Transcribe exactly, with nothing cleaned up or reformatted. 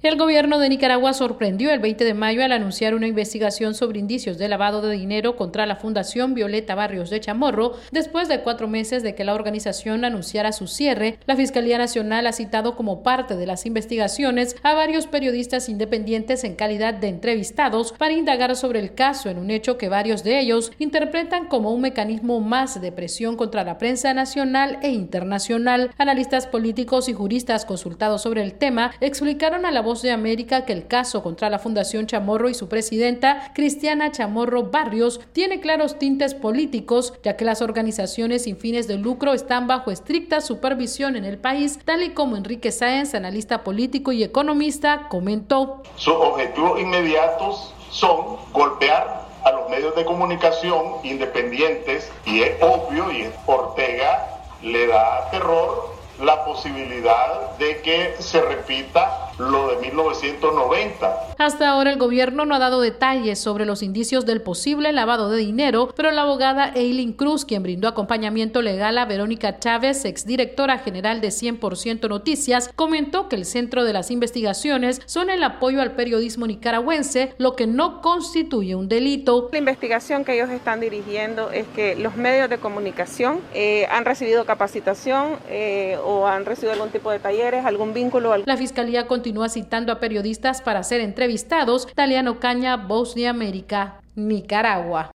El gobierno de Nicaragua sorprendió el veinte de mayo al anunciar una investigación sobre indicios de lavado de dinero contra la Fundación Violeta Barrios de Chamorro. Después de cuatro meses de que la organización anunciara su cierre, la Fiscalía Nacional ha citado como parte de las investigaciones a varios periodistas independientes en calidad de entrevistados para indagar sobre el caso, en un hecho que varios de ellos interpretan como un mecanismo más de presión contra la prensa nacional e internacional. Analistas políticos y juristas consultados sobre el tema explicaron a La Voz de América que el caso contra la Fundación Chamorro y su presidenta, Cristiana Chamorro Barrios, tiene claros tintes políticos, ya que las organizaciones sin fines de lucro están bajo estricta supervisión en el país, tal y como Enrique Sáenz, analista político y economista, comentó. Sus objetivos inmediatos son golpear a los medios de comunicación independientes, y es obvio, y Ortega le da terror la posibilidad de que se repita lo de mil novecientos noventa. Hasta ahora el gobierno no ha dado detalles sobre los indicios del posible lavado de dinero, pero la abogada Eileen Cruz, quien brindó acompañamiento legal a Verónica Chávez, exdirectora general de cien por ciento Noticias, comentó que el centro de las investigaciones son el apoyo al periodismo nicaragüense, lo que no constituye un delito. La investigación que ellos están dirigiendo es que los medios de comunicación eh, han recibido capacitación eh, o han recibido algún tipo de talleres, algún vínculo. La Fiscalía continúa citando a periodistas para ser entrevistados. Taliano Caña, Voz de América, Nicaragua.